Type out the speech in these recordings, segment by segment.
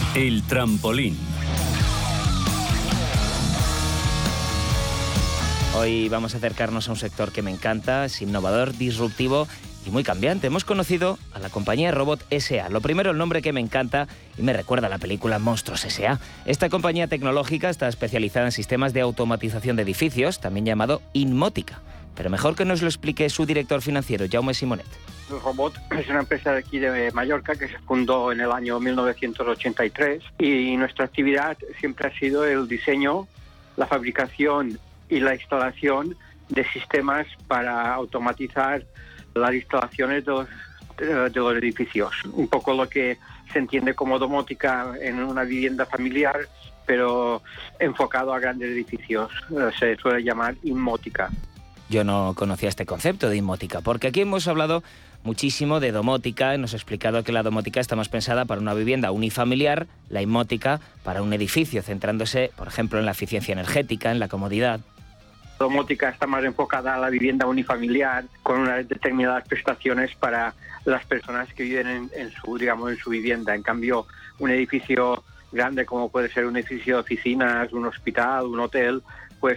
El trampolín. Hoy vamos a acercarnos a un sector que me encanta, es innovador, disruptivo y muy cambiante. Hemos conocido a la compañía Robot S.A. Lo primero, el nombre que me encanta y me recuerda a la película Monstruos S.A. Esta compañía tecnológica está especializada en sistemas de automatización de edificios, también llamado Inmótica. Pero mejor que nos lo explique su director financiero, Jaume Simonet. Robot es una empresa de aquí de Mallorca que se fundó en el año 1983 y nuestra actividad siempre ha sido el diseño, la fabricación y la instalación de sistemas para automatizar las instalaciones de los edificios. Un poco lo que se entiende como domótica en una vivienda familiar, pero enfocado a grandes edificios. Se suele llamar inmótica. Yo no conocía este concepto de inmótica, porque aquí hemos hablado muchísimo de domótica, nos ha explicado que la domótica está más pensada para una vivienda unifamiliar, la inmótica para un edificio, centrándose, por ejemplo, en la eficiencia energética, en la comodidad. La domótica está más enfocada a la vivienda unifamiliar, con unas determinadas prestaciones para las personas que viven en su vivienda. En cambio, un edificio grande, como puede ser un edificio de oficinas, un hospital, un hotel, pues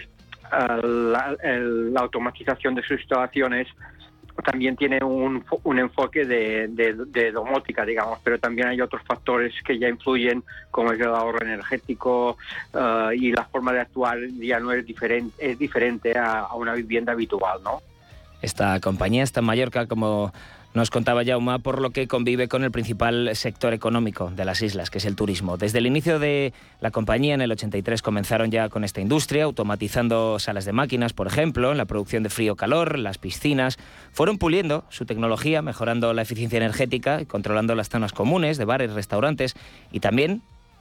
la automatización de sus instalaciones también tiene un enfoque de domótica, digamos, pero también hay otros factores que ya influyen, como es el ahorro energético, y la forma de actuar ya no es diferente a una vivienda habitual, ¿no? Esta compañía está en Mallorca, como nos contaba Jaume, por lo que convive con el principal sector económico de las islas, que es el turismo. Desde el inicio de la compañía, en el 83, comenzaron ya con esta industria, automatizando salas de máquinas, por ejemplo, en la producción de frío-calor, las piscinas. Fueron puliendo su tecnología, mejorando la eficiencia energética y controlando las zonas comunes de bares, restaurantes y también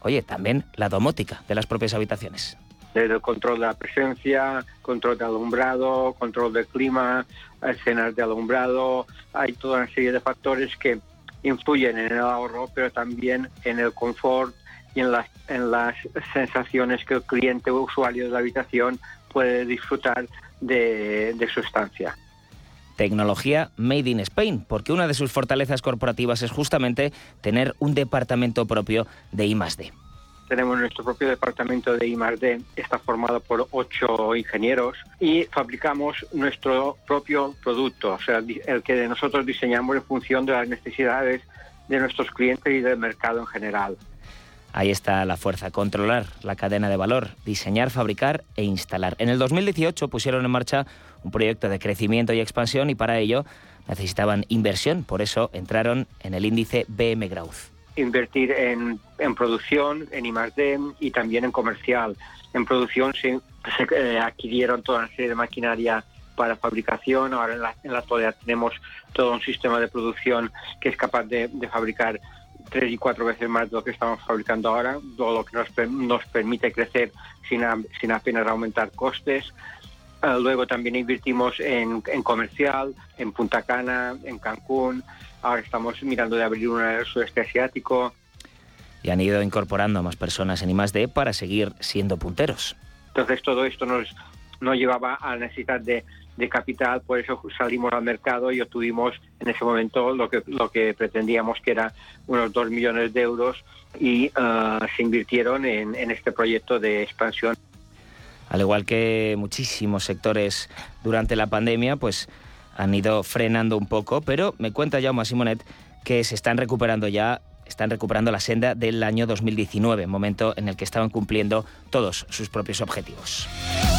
la domótica de las propias habitaciones. Desde el control de la presencia, control de alumbrado, control del clima, escenas de alumbrado. Hay toda una serie de factores que influyen en el ahorro, pero también en el confort y en las sensaciones que el cliente o usuario de la habitación puede disfrutar de su estancia. Tecnología Made in Spain, porque una de sus fortalezas corporativas es justamente tener un departamento propio de I+D. Tenemos nuestro propio departamento de I+D, está formado por 8 ingenieros y fabricamos nuestro propio producto, o sea, el que nosotros diseñamos en función de las necesidades de nuestros clientes y del mercado en general. Ahí está la fuerza, controlar la cadena de valor, diseñar, fabricar e instalar. En el 2018 pusieron en marcha un proyecto de crecimiento y expansión y para ello necesitaban inversión, por eso entraron en el índice BM Growth. Invertir en producción, en I+D y también en comercial. En producción se adquirieron toda una serie de maquinaria para fabricación. Ahora en la actualidad tenemos todo un sistema de producción que es capaz de fabricar 3 y 4 veces más de lo que estamos fabricando ahora, todo lo que nos permite crecer sin apenas aumentar costes. Luego también invertimos en comercial, en Punta Cana, en Cancún. Ahora estamos mirando de abrir una en el sudeste asiático. Y han ido incorporando a más personas en I+D para seguir siendo punteros. Entonces todo esto nos llevaba a la necesidad de capital, por eso salimos al mercado y obtuvimos en ese momento lo que pretendíamos, que era unos 2 millones de euros y se invirtieron en este proyecto de expansión. Al igual que muchísimos sectores durante la pandemia, pues han ido frenando un poco, pero me cuenta Jaume Simonet que están recuperando la senda del año 2019, momento en el que estaban cumpliendo todos sus propios objetivos.